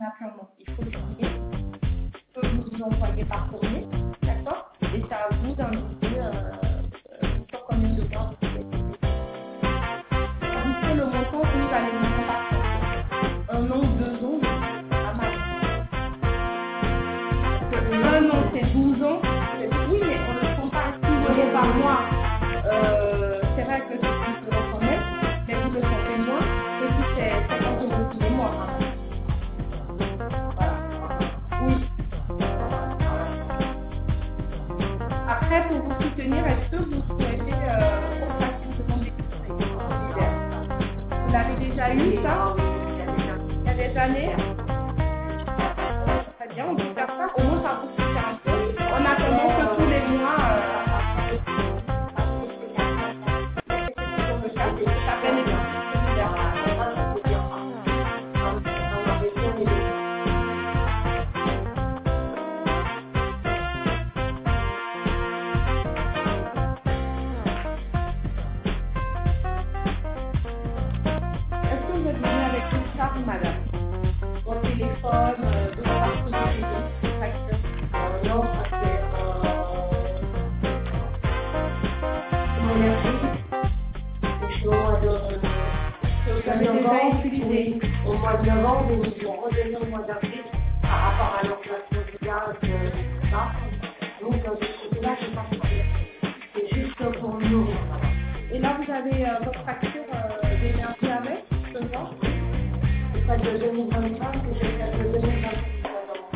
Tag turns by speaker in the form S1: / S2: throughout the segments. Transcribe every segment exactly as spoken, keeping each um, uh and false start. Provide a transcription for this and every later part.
S1: naturellement. Il faut le signer. Je peux vous envoyer par courrier, d'accord? Et c'est à vous d'indiquer euh, euh, sur combien de temps vous pouvez payer. Indiquez le montant que vous allez vous contacter. Un an, deux ans, c'est pas mal. Un an, c'est douze ans. C'est... Oui, mais on ne compte pas six euros par mois. Euh, c'est vrai que c'est plus euros quand même, mais vous le sentez moins. Et puis c'est cinquante euros tous les mois. Voilà. Oui. Après, pour vous soutenir, est-ce que vous souhaitez euh, contacter une demande d'équité? Vous l'avez déjà eu, ça? Il y a des années? Très bien, on peut faire ça. Au moins, ça vous soutient un peu. En attendant que tous les mois, euh, c'est toujours le cas. Ça bénéficie solidaire. Est-ce que vous êtes venue avec une charge, madame? Au téléphone, euh, de voir ce que vous avez dit, facture?
S2: Euh, non, parce que euh, mon énergie, je suis au mois de
S1: Que vous avez déjà utilisé?
S2: oui, au mois de novembre, et ils vont revenir au mois d'avril par rapport à l'inflation du gaz, euh, tout ça. Donc, euh, de ce côté-là, je n'ai pas de problème. C'est juste pour nous.
S1: Et là, vous avez euh, votre facture euh, d'énergie avec, ce genre?
S2: C'est pas de deux mille vingt-cinq que j'ai fait de deux mille vingt-six.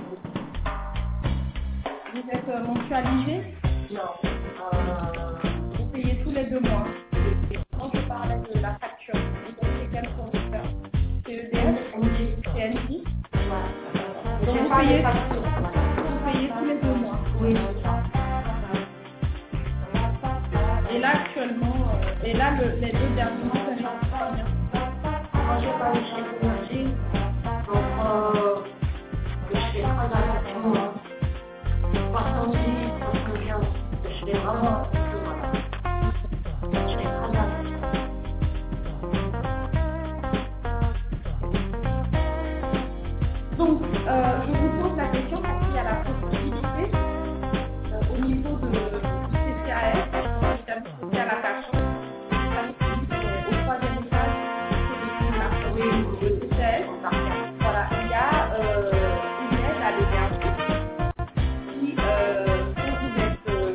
S1: Vous êtes euh, mensualisé?
S2: Non. Euh,
S1: Vous payez tous les deux mois. Quand je parlais de la facture, vous avez quel fournisseur? C E D F? C N J?
S2: ouais.
S1: Donc
S2: J'ai
S1: vous
S2: pas
S1: payez,
S2: de facture.
S1: vous payez tous les deux mois.
S2: Oui.
S1: Et là, actuellement, euh, et là, le, les deux derniers mois, vous avez combien?
S2: Moi, j'ai pas eu chèque énergie. Donc, euh, je fais très attention. Hein. soixante-dix, soixante-quinze. Je fais vraiment attention. Voilà. Je fais très attention.
S1: Donc, euh, je vous pose la question parce qu'il y a la possibilité euh, au niveau de, du C C A S, du service social attachant, du service public euh, au troisième étage de la commune de C C A S. Voilà, il y a euh, une aide à l'énergie qui euh, peut vous être euh,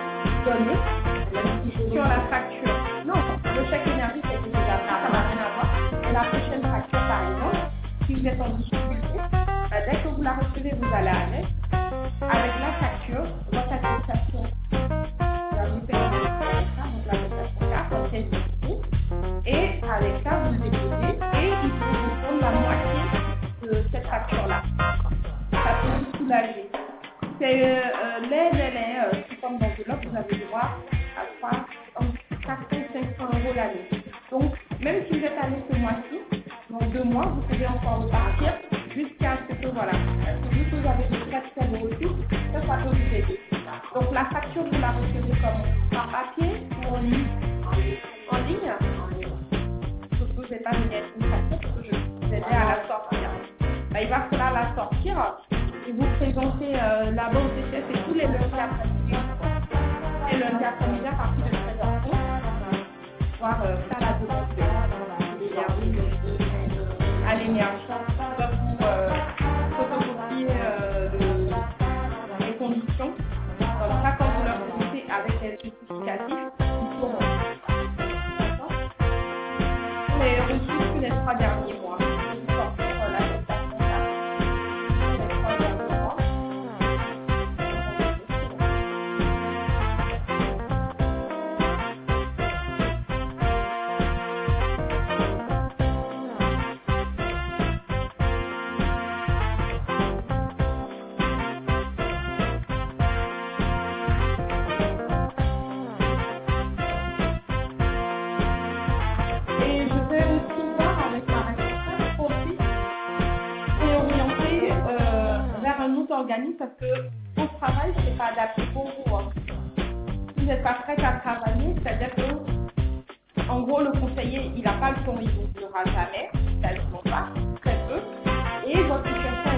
S1: donnée sur la facture. Non, le chèque énergie, c'est déjà ça, ça n'a rien à voir. Et la prochaine facture, par exemple, si vous êtes en difficulté, bah, dès que vous la recevez, vous allez avec. Avec la facture, votre attestation, vous ajoutez donc l'attestation carte, en pièce d'identité, et avec ça, vous le déposez, et il faut vous prendre la moitié de cette facture-là. Ça peut vous soulager. C'est euh, euh, l'aide, elle est euh, sous forme d'enveloppe, vous avez le droit à trois, quatre cents, cinq cents euros l'année. Donc, même si vous êtes allé ce mois-ci, dans deux mois, vous pouvez encore repartir jusqu'à ce que, voilà, est-ce que vous, vous avez des frais de faible aussi, ça, ça peut vous aider. Donc, la facture, vous la recevez comment? Par papier ou en ligne? En ligne? Je ne vous ai pas mis une facture parce que je vous aider à la sortir. Bah, il va falloir la sortir et vous présenter euh, là-bas au C C S et tous les lundis après-midi. Et lundi après-midi à partir de treize heures trente, voir euh, faire la demande de l'énergie à l'énergie. On va vous euh, photocopier euh, le, les conditions. Comme ça, quand vous leur fournissez avec les justificatifs, ils pourront. D'accord? Les reçus sur les trois derniers mois. Vous sortir euh, l'attestation là. Sur les trois derniers mois. Et je vais aussi voir avec ma responsable pour aussi et orienter euh, vers un autre organisme parce que au travail, ce n'est pas adapté pour vous. Hein. Si vous n'êtes pas prêt à travailler, c'est-à-dire que, en gros, le conseiller, il n'a pas le temps, il ne vous donnera jamais, quasiment pas, très peu, et votre situation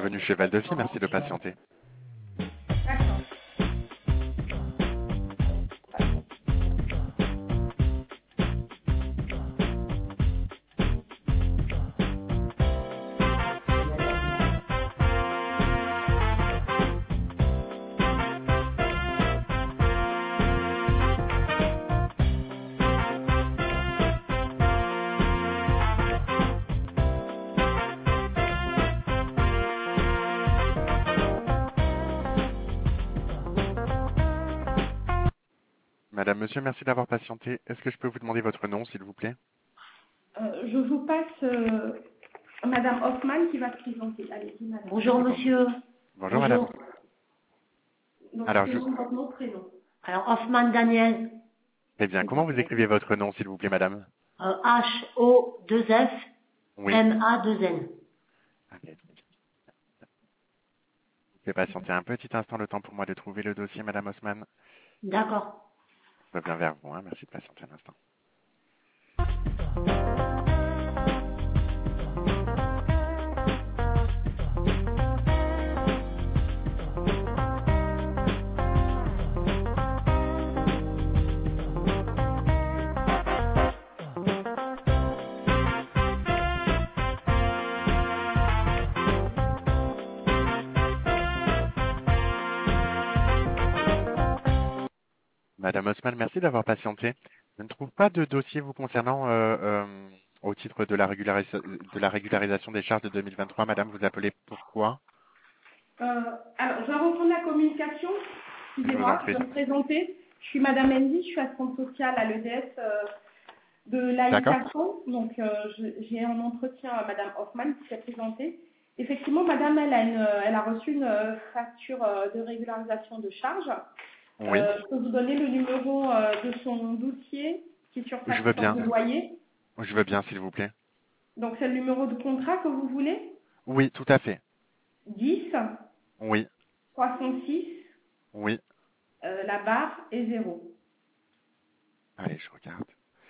S3: Bienvenue chez Val de Vie, merci de patienter.
S1: D'accord.
S3: Madame, monsieur, merci d'avoir patienté. Est-ce que je peux vous demander votre nom, s'il vous plaît?
S1: Euh, je vous passe euh, Madame Hoffman qui va se présenter. Allez-y, Madame.
S2: Bonjour monsieur.
S3: Bonjour, madame.
S1: Donc,
S3: Alors,
S1: c'est
S3: je...
S1: votre nom, prénom.
S2: Alors Hoffman Daniel,
S3: Eh bien, comment vous écrivez votre nom, s'il vous plaît, madame?
S2: euh, H O deux F
S3: Oui.
S2: M A deux N.
S3: Allez. Vous pouvez patienter un petit instant le temps pour moi de trouver le dossier, madame Haussmann.
S2: D'accord.
S3: Je reviens vers vous, hein. Merci de patienter un instant. Madame Haussmann, merci d'avoir patienté. Je ne trouve pas de dossier vous concernant euh, euh, au titre de la, régularis- de la régularisation des charges de deux mille vingt-trois. Madame, vous appelez pourquoi?
S1: Euh, alors, je vais reprendre la communication.
S3: Je vous en
S1: Excusez-moi, je
S3: prie.
S1: vais me présenter. Je suis Madame Mendy, je suis assistante sociale à l'E D S euh, de
S3: D'accord.
S1: l'habitation. Donc, euh, je- j'ai un entretien à Madame Hoffman qui s'est présentée. Effectivement, Madame, elle a, une, elle a reçu une euh, facture euh, de régularisation de charges.
S3: Oui,
S1: Euh, je peux vous donner le numéro euh, de son dossier qui est sur sa
S3: je veux
S1: quittance
S3: bien.
S1: de loyer.
S3: Je veux bien, s'il vous plaît.
S1: Donc, c'est le numéro de contrat que vous voulez.
S3: Oui, tout à fait.
S1: dix
S3: Oui,
S1: trois cent six,
S3: oui.
S1: euh, la barre est zéro.
S3: Allez, je regarde.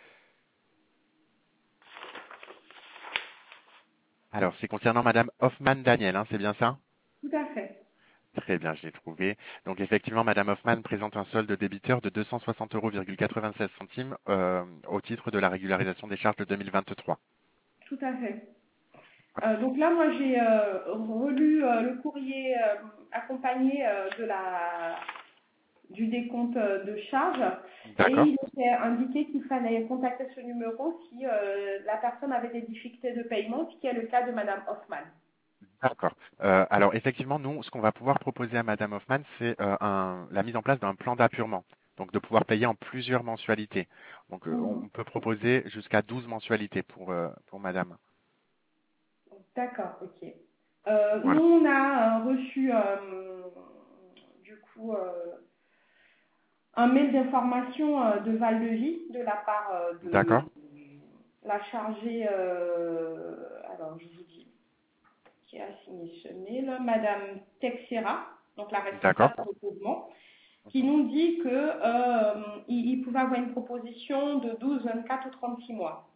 S3: Alors, c'est concernant Madame Hoffman Daniel, hein, c'est bien ça?
S1: Tout à fait.
S3: Très bien, je l'ai trouvé. Donc effectivement, Madame Hoffman présente un solde débiteur de deux cent soixante euros virgule quatre-vingt-seize centimes euh, au titre de la régularisation des charges de deux mille vingt-trois.
S1: Tout à fait. Euh, donc là, moi, j'ai euh, relu euh, le courrier euh, accompagné euh, de la, du décompte euh, de charges et
S3: D'accord.
S1: il était indiqué qu'il fallait contacter ce numéro si euh, la personne avait des difficultés de paiement, ce qui est le cas de Madame Hoffman.
S3: D'accord. Euh, alors effectivement, nous, ce qu'on va pouvoir proposer à Madame Hoffman, c'est euh, un- la mise en place d'un plan d'appurement. Donc de pouvoir payer en plusieurs mensualités. Donc euh,
S1: Mhm.
S3: on peut proposer jusqu'à douze mensualités pour, euh, pour Madame.
S1: D'accord, ok. Euh, nous,
S3: Voilà.
S1: on a euh, reçu euh, du coup euh, un mail d'information euh, de Val de Vie de la part euh, de
S3: D'accord.
S1: la chargée, euh, alors je vous dis, qui a signé ce mail, Madame Texera, donc la
S3: D'accord.
S1: responsable de recouvrement, qui nous dit que euh, il, il pouvait avoir une proposition de douze, vingt-quatre ou trente-six mois.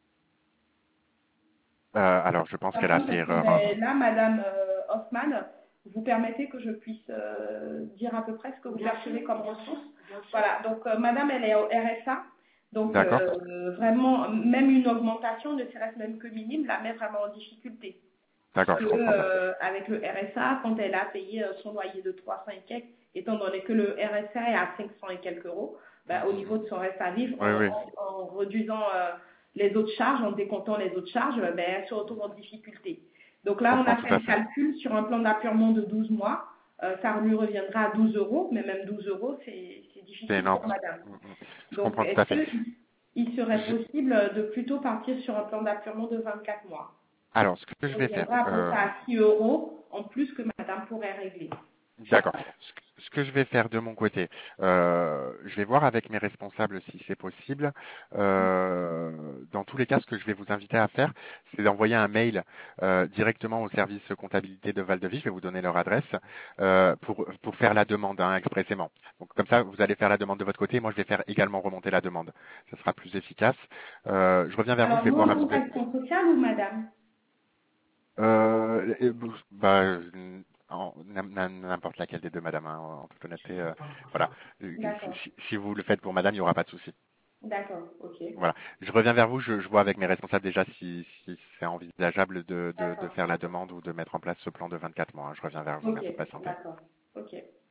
S3: Euh, alors je pense qu'elle a
S1: Sachant que,
S3: fait erreur.
S1: ben, là, Madame euh, Hoffman, vous permettez que je puisse euh, dire à peu près ce que vous
S2: Bien
S1: percevez
S2: sûr,
S1: comme
S2: bien
S1: ressources.
S2: sûr, bien sûr.
S1: Voilà, donc euh, Madame, elle est au R S A, donc
S3: D'accord.
S1: euh, vraiment, même une augmentation, ne serait-ce même que minime, la met vraiment en difficulté.
S3: D'accord,
S1: Puisque
S3: je comprends bien.
S1: euh, avec le R S A, quand elle a payé euh, son loyer de trois cents et quelques, étant donné que le R S A est à cinq cents et quelques euros, ben, au niveau de son reste à vivre,
S3: Oui,
S1: en,
S3: oui.
S1: en- en réduisant euh, les autres charges, en décomptant les autres charges, ben, elle se retrouve en difficulté. Donc
S3: Je
S1: là, on
S3: comprends
S1: a
S3: tout
S1: fait
S3: à
S1: le
S3: fait.
S1: calcul sur un plan d'appurement de douze mois. Euh, ça lui reviendra à douze euros, mais même douze euros, c'est c'est
S3: C'est
S1: difficile
S3: énorme.
S1: pour madame.
S3: Mm, mm. Je
S1: Donc,
S3: comprends tout à
S1: est-ce
S3: fait.
S1: qu'il il serait
S3: Je-
S1: possible de plutôt partir sur un plan d'appurement de vingt-quatre mois?
S3: Alors, ce que je
S1: Ça
S3: vais faire,
S1: reviendra à peu
S3: euh,
S1: près à six euros en plus que madame pourrait régler.
S3: d'accord. Ce que ce que je vais faire de mon côté, euh, je vais voir avec mes responsables si c'est possible. Euh, dans tous les cas, ce que je vais vous inviter à faire, c'est d'envoyer un mail euh, directement au service comptabilité de Val de Vie. Je vais vous donner leur adresse euh, pour pour faire la demande hein, expressément. Donc comme ça, vous allez faire la demande de votre côté. Et moi, je vais faire également remonter la demande. Ce sera plus efficace. Euh, je reviens vers vous. Je
S1: Alors,
S3: vais
S1: nous,
S3: voir
S1: en
S3: un
S1: tant
S3: petit peu.
S1: qu'assistante sociale ou madame?
S3: Euh, et, bah, euh, en- n'importe laquelle des deux, madame, hein, en toute honnêteté. Euh, voilà. Euh, Si,
S1: D'accord.
S3: si- si vous le faites pour madame, il n'y aura pas de souci.
S1: D'accord. Ok.
S3: Voilà. Je reviens vers vous, je, je vois avec mes responsables déjà si, si c'est envisageable de, de, de
S1: D'accord.
S3: faire la demande ou de mettre en place ce plan de vingt-quatre mois, hein. Je reviens vers vous.
S1: Ok.
S3: Merci de patienter.
S1: D'accord. Ok.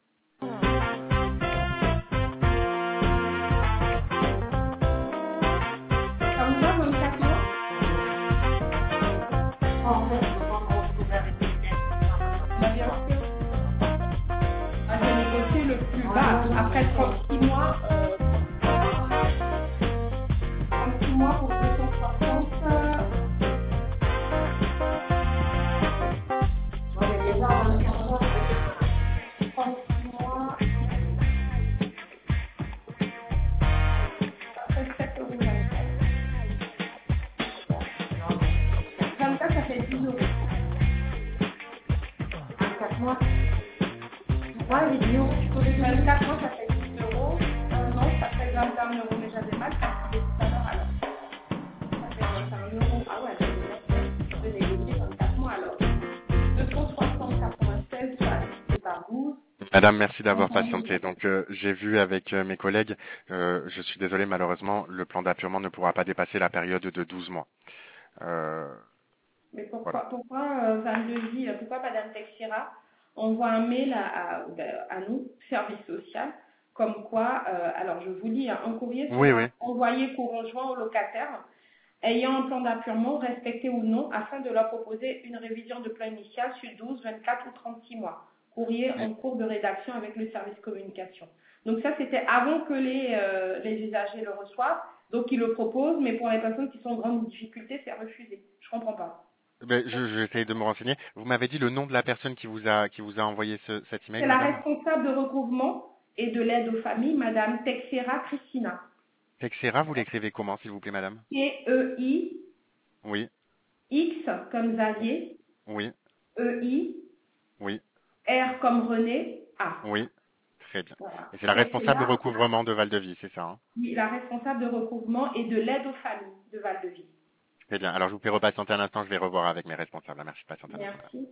S1: Ça vous va, vingt-quatre mois?
S2: En fait, je pense qu'on se trouve avec des
S1: Bah, bien sûr. Ah, j'ai négocié le plus bas. Après trente-six mois, euh, trente-six mois pour deux cent soixante. euh,
S2: Moi, j'ai déjà un quinze
S1: trente-six mois, ça fait sept euros vingt-quatre. vingt-quatre, ça fait dix euros.
S2: vingt-quatre mois. Ouais, les vidéos, tu peux les donner.
S1: vingt-quatre mois, ça fait dix euros. Un an, ça fait vingt et un euros. Mais j'avais mal calculé tout à l'heure alors. Ça fait vingt et un euros. Ah ouais, je vais négocier vingt-quatre mois alors. deux cent soixante quatre-vingt-seize, ça, c'est par douze.
S3: Madame, merci d'avoir patienté. Donc, euh, j'ai vu avec euh, mes collègues, euh, je suis désolé, malheureusement, le plan d'appurement ne pourra pas dépasser la période de douze mois. Euh,
S1: Mais
S3: voilà.
S1: pourquoi, pourquoi euh, Val-de-Vie, pourquoi Madame Texera envoie un mail à, à, ben, à nous, service social, comme quoi, euh, alors je vous lis, hein, un courrier
S3: Oui,
S1: sera
S3: oui.
S1: envoyé conjoint au locataire ayant un plan d'appurement respecté ou non afin de leur proposer une révision de plan initial sur douze, vingt-quatre ou trente-six mois. Courrier
S3: Oui.
S1: en cours de rédaction avec le service communication. Donc ça, c'était avant que les, euh, les usagers le reçoivent. Donc ils le proposent, mais pour les personnes qui sont en grande difficulté, c'est refusé. Je comprends pas.
S3: Ben, je, je vais essayer de me renseigner. Vous m'avez dit le nom de la personne qui vous a qui vous a envoyé ce, cet email,
S1: C'est la
S3: madame?
S1: responsable de recouvrement et de l'aide aux familles, Madame Texera Christina.
S3: Texera, vous l'écrivez comment, s'il vous plaît, madame?
S1: T E I
S3: Oui,
S1: X comme Xavier,
S3: oui,
S1: E I
S3: oui,
S1: R comme René, A.
S3: oui. Très bien.
S1: Voilà.
S3: Et c'est la responsable de
S1: Texera,
S3: recouvrement de Val-de-Vie, c'est ça, hein?
S1: oui, la responsable de recouvrement et de l'aide aux familles de Val-de-Vie.
S3: Très bien. Alors, je vous fais repatienter un instant, je vais revoir avec mes responsables. Merci de patienter un instant.
S1: Merci.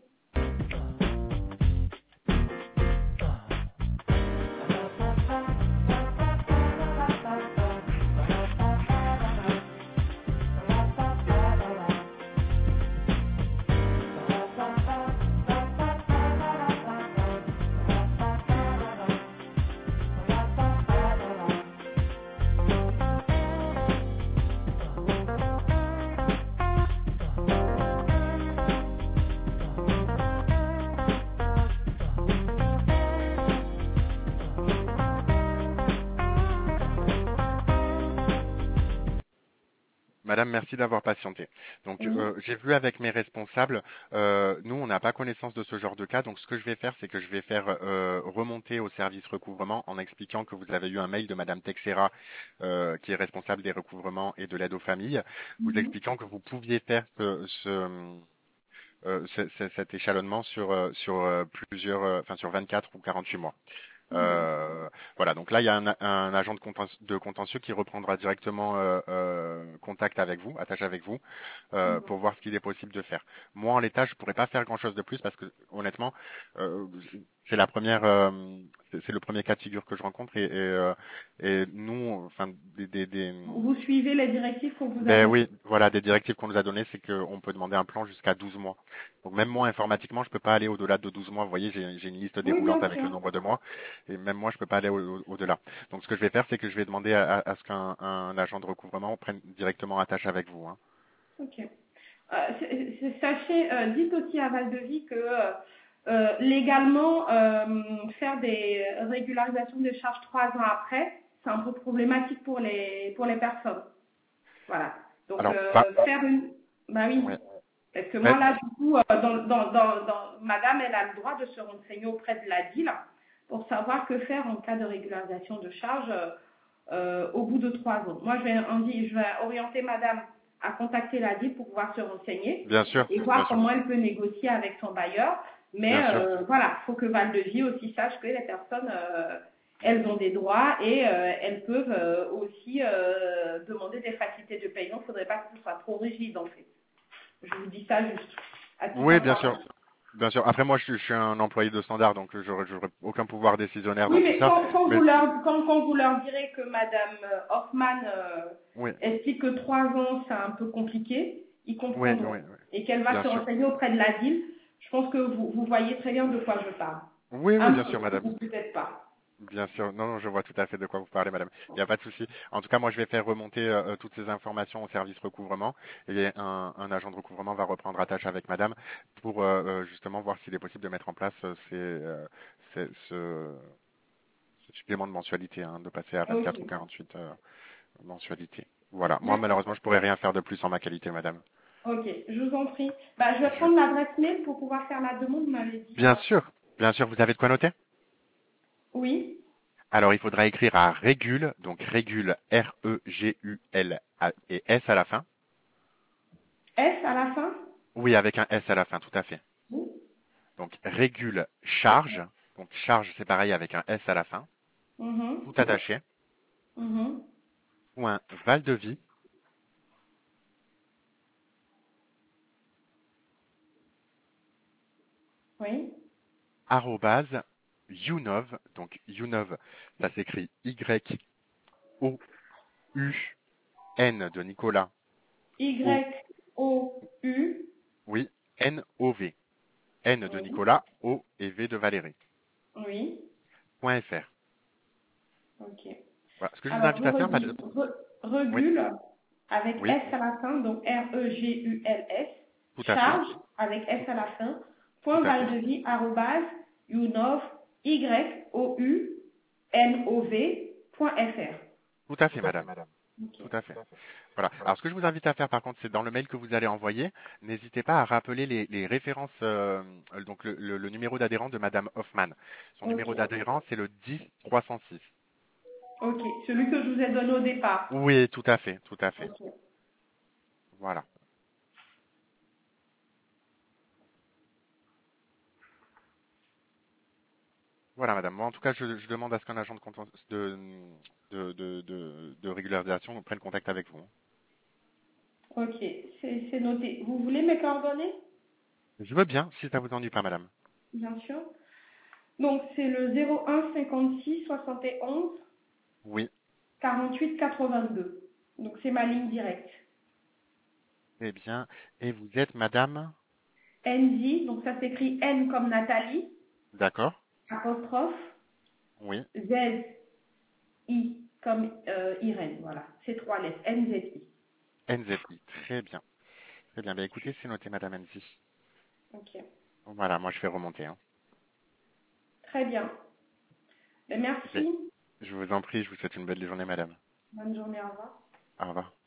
S3: Madame, merci d'avoir patienté. Donc,
S1: Oui.
S3: euh, j'ai vu avec mes responsables, euh, nous, on n'a pas connaissance de ce genre de cas. Donc, ce que je vais faire, c'est que je vais faire euh, remonter au service recouvrement en expliquant que vous avez eu un mail de Madame Texera, euh, qui est responsable des recouvrements et de l'aide aux familles, vous
S1: Mhm.
S3: expliquant que vous pouviez faire ce, ce, euh, ce- ce- cet échelonnement sur, euh, sur euh, plusieurs, euh, enfin sur vingt-quatre ou quarante-huit mois.
S1: Mhm.
S3: Euh, voilà, donc là, il y a un, un agent de, conten- de contentieux qui reprendra directement euh, euh, contact avec vous, attache avec vous, euh,
S1: Mhm.
S3: pour voir ce qu'il est possible de faire. Moi, en l'état, je pourrais pas faire grand-chose de plus parce que, honnêtement, euh, c'est la première, euh, c'est c'est le premier cas de figure que je rencontre et, et, euh, et nous, enfin, des, des, des-
S1: Vous suivez les directives qu'on vous a
S3: ben
S1: données.
S3: oui, voilà, des directives qu'on nous a données, c'est qu'on peut demander un plan jusqu'à douze mois. Donc même moi, informatiquement, je peux pas aller au-delà de douze mois. Vous voyez, j'ai j'ai une liste
S1: Oui,
S3: déroulante
S1: bien
S3: avec
S1: sûr.
S3: le nombre de mois, et même moi, je peux pas aller au- au- au-delà. Donc ce que je vais faire, c'est que je vais demander à, à- à ce qu'un un agent de recouvrement prenne directement attache avec vous, hein.
S1: Ok. Euh, c'est- c'est- sachez, euh, dites aussi à Val-de-Vie que euh, euh, légalement, euh, faire des régularisations de charges trois ans après, c'est un peu problématique pour les pour les personnes. Voilà. Donc
S3: Alors,
S1: euh,
S3: pas,
S1: faire une, bah oui,
S3: ouais.
S1: parce que
S3: Mais-
S1: moi là du coup, euh, dans, dans, dans, dans- Madame, elle a le droit de se renseigner auprès de la D I L pour savoir que faire en cas de régularisation de charges euh, euh, au bout de trois ans. Moi, je vais, on dit, je vais orienter Madame à contacter la D I L pour pouvoir se renseigner
S3: bien sûr,
S1: et
S3: bien
S1: voir
S3: sûr,
S1: comment elle peut négocier avec son bailleur. Mais
S3: bien sûr.
S1: euh, voilà, il faut que Val-de-Vie aussi sache que les personnes, euh, elles ont des droits et euh, elles peuvent euh, aussi euh, demander des facilités de paiement. Il ne faudrait pas que ce soit trop rigide en fait. Je vous dis ça juste. à titre
S3: Oui, bien sûr.
S1: informatif.
S3: Bien sûr. Après, moi, je, suis je suis un employé de standard, donc j'aurais j'aurais aucun pouvoir décisionnaire
S1: Oui,
S3: dans tout
S1: mais
S3: ça.
S1: quand, quand,
S3: Mais
S1: vous leur, quand, quand vous leur direz que Madame euh, Hoffman euh,
S3: oui,
S1: explique que trois ans, c'est un peu compliqué, ils
S3: oui,
S1: comprendront.
S3: oui, oui.
S1: Et qu'elle va
S3: Bien
S1: se
S3: sûr.
S1: renseigner auprès de la D I L, je pense que vous, vous voyez très bien de quoi je parle.
S3: Oui, oui,
S1: Un
S3: bien
S1: peu,
S3: sûr, madame.
S1: ou peut-être pas.
S3: Bien sûr. Non, non, je vois tout à fait de quoi vous parlez, madame. Il n'y a pas de souci. En tout cas, moi, je vais faire remonter euh, euh, toutes ces informations au service recouvrement et un, un agent de recouvrement va reprendre attache avec madame pour euh, euh, justement voir s'il est possible de mettre en place euh, ces, euh, ces- ce, ce supplément de mensualité, hein, de passer à
S1: Ok.
S3: vingt-quatre ou quarante-huit euh, mensualités. Voilà. Moi,
S1: D'accord.
S3: malheureusement, je pourrais rien faire de plus en ma qualité, madame.
S1: Ok, je vous en prie. Bah, je vais
S3: Je-
S1: prendre l'adresse mail pour pouvoir faire la demande, vous m'avez dit.
S3: Bien sûr. Bien sûr, vous avez de quoi noter?
S1: Oui.
S3: Alors, il faudra écrire à Régule, donc Régule, R E G U L et S à la fin.
S1: S à la fin.
S3: Oui, avec un S à la fin, tout à fait.
S1: Oui.
S3: Donc, Régule charge. Donc, charge, c'est pareil avec un S à la fin.
S1: Mhm.
S3: Tout attaché.
S1: Mhm.
S3: Point Val-de-Vie,
S1: Oui.
S3: arrobase, Younov. Donc, Younov, ça s'écrit Y-O-U-N de Nicolas. O,
S1: Y O U.
S3: oui, N-O-V. N de
S1: Oui.
S3: Nicolas, O et V de Valérie.
S1: Oui.
S3: Point F R.
S1: Ok.
S3: Voilà. Ce que je vous
S1: Alors,
S3: invite
S1: je
S3: à faire, madame.
S1: redis. Re-
S3: Oui,
S1: Regule avec
S3: oui,
S1: S à la fin, donc R E G U L S.
S3: tout à fait.
S1: Charge avec S
S3: Tout,
S1: à la fin.
S3: tout
S1: Point
S3: à fait.
S1: Valdevie, arrobase, Younov, Y O U N O V, point F R.
S3: Tout à fait, madame.
S1: Ok.
S3: Tout à fait. Voilà. Alors, ce que je vous invite à faire, par contre, c'est dans le mail que vous allez envoyer, n'hésitez pas à rappeler les, les références, euh, donc le, le- le numéro d'adhérent de Madame Hoffman. Son
S1: Ok.
S3: numéro d'adhérent, c'est le dix trois cent six.
S1: Ok. Celui que je vous ai donné au départ.
S3: Oui, tout à fait, tout à fait.
S1: Ok.
S3: Voilà. Voilà, madame. Moi, en tout cas, je, je demande à ce qu'un agent de, conten- de, de, de, de- de régularisation prenne contact avec vous.
S1: Ok. C'est c'est noté. Vous voulez mes coordonnées?
S3: Je veux bien, si ça vous ennuie pas, madame.
S1: Bien sûr. Donc, c'est le zéro un cinquante-six soixante et onze
S3: Oui,
S1: quarante-huit quatre-vingt-deux. Donc, c'est ma ligne directe.
S3: eh bien. Et vous êtes madame?
S1: N Z, donc ça s'écrit N comme Nathalie,
S3: D'accord?
S1: apostrophe,
S3: Oui.
S1: Z I comme euh, Irène. Voilà. C'est trois lettres. N Z I.
S3: N Z I. Très bien. Très bien. Ben, écoutez, c'est noté, madame N Z I.
S1: Ok.
S3: Voilà, moi, je fais remonter, hein.
S1: Très bien. Ben,
S3: Ben,
S1: merci.
S3: je vous en prie, je vous souhaite une belle journée, madame.
S1: Bonne journée. Au revoir.
S3: Au revoir.